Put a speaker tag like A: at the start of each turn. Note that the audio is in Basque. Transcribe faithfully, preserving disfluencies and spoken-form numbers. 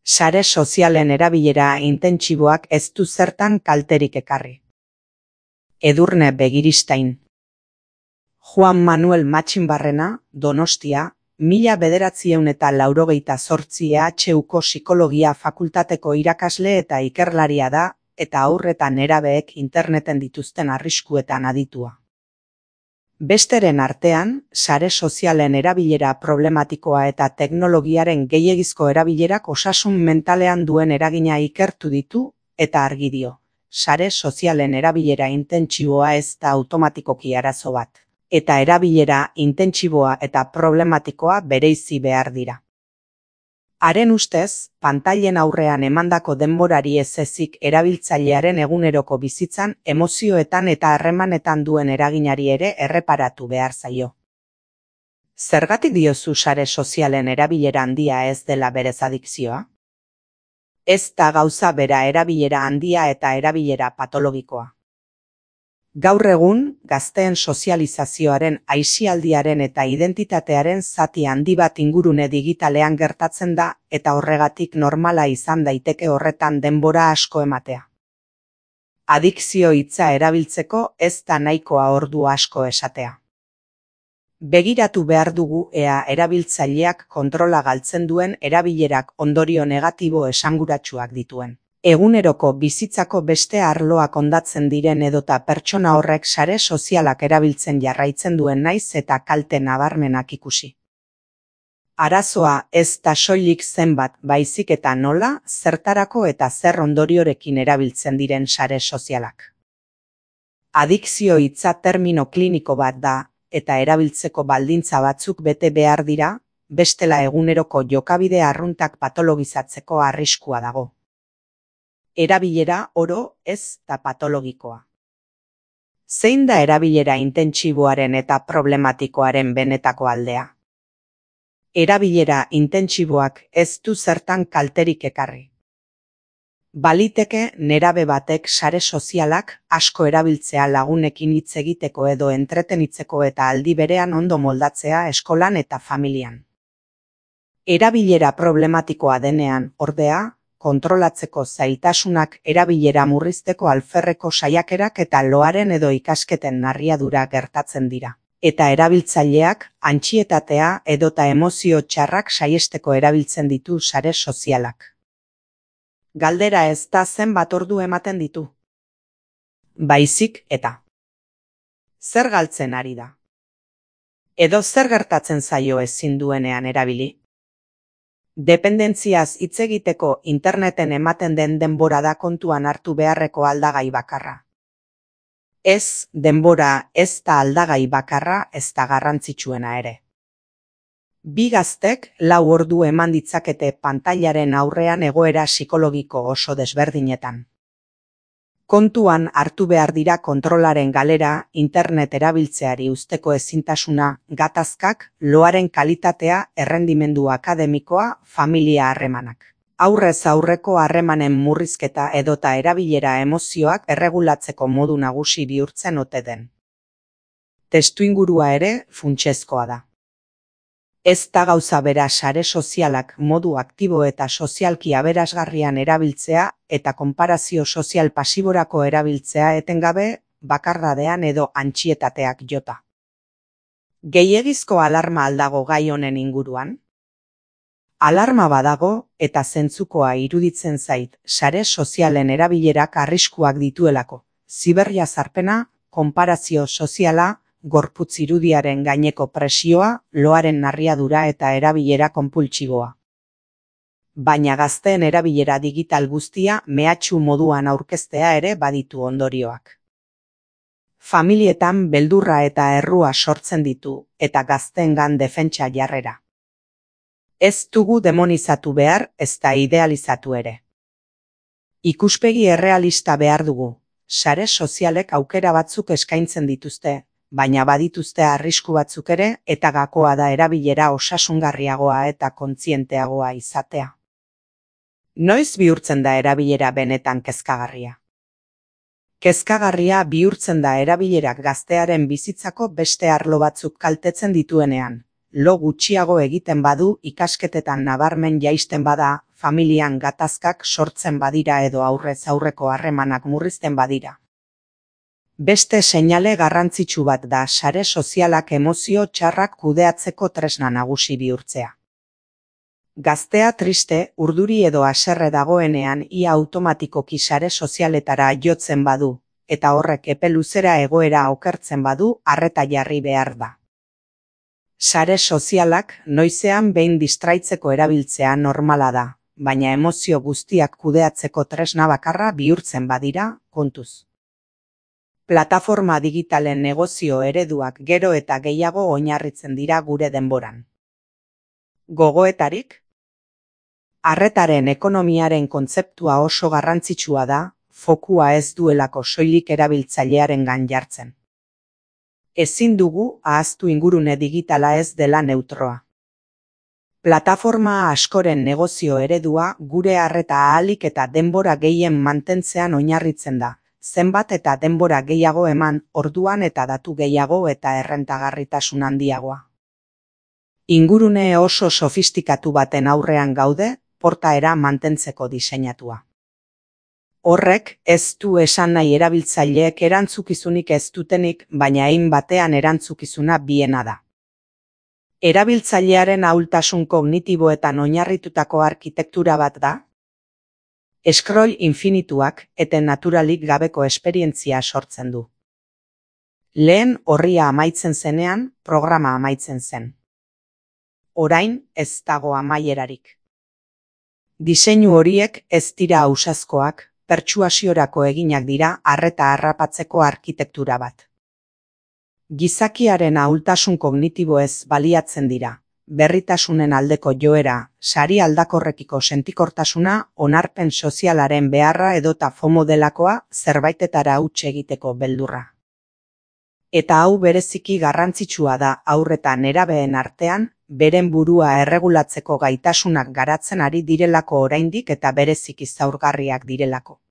A: Sare sozialen erabilera intentsiboak ez du zertan kalterik ekarri. Edurne Begiristain. Juan Manuel Matxinbarrena, Donostia, mila bederatziehun eta laurogeita zortzi E H Uko psikologia fakultateko irakasle eta ikerlaria da, eta haur eta nerabeek interneten dituzten arriskuetan aditua. Besteren artean, sare sozialen erabilera problematikoa eta teknologiaren gehiegizko erabilerak osasun mentalean duen eragina ikertu ditu, eta argi dio, sare sozialen erabilera intentsiboa ez da automatikoki arazo bat, eta erabilera intentsiboa eta problematikoa bereizi behar dira. Haren ustez, pantailen aurrean emandako denborari ez ezik erabiltzailearen eguneroko bizitzan, emozioetan eta harremanetan duen eraginari ere erreparatu behar zaio. Zergatik diozu sare sozialen erabilera handia ez dela berez adikzioa? Ez da gauza bera erabilera handia eta erabilera patologikoa. Gaur egun, gazteen sozializazioaren, aisialdiaren eta identitatearen zati handi bat ingurune digitalean gertatzen da eta horregatik normala izan daiteke horretan denbora asko ematea. Adikzio hitza erabiltzeko ez da nahikoa ordu asko esatea. Begiratu behar dugu ea erabiltzaileak kontrola galtzen duen erabilerak ondorio negatibo esanguratsuak dituen. Eguneroko bizitzako beste arloak hondatzen diren edota pertsona horrek sare sozialak erabiltzen jarraitzen duen naiz eta kalte nabarmenak ikusi. Arazoa ez da soilik zenbat baizik eta nola, zertarako eta zer ondoriorekin erabiltzen diren sare sozialak. Adikzio hitza termino kliniko bat da, eta erabiltzeko baldintza batzuk bete behar dira, bestela eguneroko jokabide arruntak patologizatzeko arriskua dago. Erabilera oro ez da patologikoa. Zein da erabilera intentsiboaren eta problematikoaren benetako aldea? Erabilera intentsiboak ez du zertan kalterik ekarri. Baliteke nerabe batek sare sozialak asko erabiltzea lagunekin hitz egiteko edo entretenitzeko eta aldi berean ondo moldatzea eskolan eta familian. Erabilera problematikoa denean, ordea, kontrolatzeko zailtasunak erabilera murrizteko alferreko saiakerak eta loaren edo ikasketen narriadura gertatzen dira. Eta erabiltzaileak antsietatea edota emozio txarrak saihesteko erabiltzen ditu sare sozialak. Galdera ez da zenbat ordu ematen ditu. Baizik eta. Zer galtzen ari da? Edo zer gertatzen zaio ezin duenean erabili? Dependentziaz hitz egiteko interneten ematen den denbora da kontuan hartu beharreko aldagai bakarra. Ez, denbora ez da aldagai bakarra ez da garrantzitsuena ere. Bi gaztek lau ordu eman ditzakete pantailaren aurrean egoera psikologiko oso desberdinetan. Kontuan hartu behar dira kontrolaren galera, internet erabiltzeari usteko ezintasuna, gatazkak, loaren kalitatea, errendimendu akademikoa, familia harremanak. Aurrez aurreko harremanen murrizketa edota erabilera emozioak erregulatzeko modu nagusi bihurtzen ote den. Testuingurua ere funtsezkoa da. Ez da gauza bera sare sozialak modu aktibo eta sozialki aberasgarrian erabiltzea eta konparazio sozial pasiborako erabiltzea etengabe, bakardadean edo antsietateak jota. Gehiegizko alarma aldago gai honen inguruan? Alarma badago eta zentzukoa iruditzen zait sare sozialen erabilerak arriskuak dituelako. Ziberjazarpena, konparazio soziala, gorputz irudiaren gaineko presioa, loaren narriadura eta erabilera konpultsiboa. Baina gazteen erabilera digital guztia mehatxu moduan aurkeztea ere baditu ondorioak. Familietan beldurra eta errua sortzen ditu eta gazteengan defentsa jarrera. Ez dugu demonizatu behar, ez da idealizatu ere. Ikuspegi errealista behar dugu, sare sozialek aukera batzuk eskaintzen dituzte, baina badituzte arrisku batzuk ere eta gakoa da erabilera osasungarriagoa eta kontzienteagoa izatea. Noiz bihurtzen da erabilera benetan kezkagarria? Kezkagarria bihurtzen da erabilerak gaztearen bizitzako beste arlo batzuk kaltetzen dituenean, lo gutxiago egiten badu ikasketetan nabarmen jaisten bada, familian gatazkak sortzen badira edo aurrez aurreko harremanak murrizten badira. Beste seinale garrantzitsu bat da sare sozialak emozio txarrak kudeatzeko tresna nagusi bihurtzea. Gaztea triste, urduri edo haserre dagoenean ia automatikoki sare sozialetara jotzen badu, eta horrek epe luzera egoera okertzen badu, arreta jarri behar da. Sare sozialak noizean behin distraitzeko erabiltzea normala da, baina emozio guztiak kudeatzeko tresna bakarra bihurtzen badira, kontuz. Plataforma digitalen negozio ereduak gero eta gehiago oinarritzen dira gure denboran. Gogoetarik? Arretaren ekonomiaren kontzeptua oso garrantzitsua da, fokua ez duelako soilik erabiltzailearengan jartzen. Ezin dugu ahaztu ingurune digitala ez dela neutroa. Plataforma askoren negozio eredua gure arreta ahalik eta denbora gehien mantentzean oinarritzen da, zenbat eta denbora gehiago eman, orduan eta datu gehiago eta errentagarritasun handiagoa. Ingurune oso sofistikatu baten aurrean gaude, portaera mantentzeko diseinatua. Horrek ez du esan nahi erabiltzaileek erantzukizunik ez dutenik, baina hein batean erantzukizuna biena da. Erabiltzailearen ahultasun kognitiboetan oinarritutako arkitektura bat da, scroll infinituak eten naturalik gabeko esperientzia sortzen du. Lehen orria amaitzen zenean, programa amaitzen zen. Orain ez dago amaierarik. Diseinu horiek ez dira ausazkoak, pertsuasiorako eginak dira arreta harrapatzeko arkitektura bat. Gizakiaren ahultasun kognitiboez baliatzen dira, berritasunen aldeko joera, sari aldakorrekiko sentikortasuna, onarpen sozialaren beharra edota FOMO delakoa zerbaitetara huts egiteko beldurra. Eta hau bereziki garrantzitsua da haur eta nerabeen artean, beren burua erregulatzeko gaitasunak garatzen ari direlako oraindik eta bereziki zaurgarriak direlako.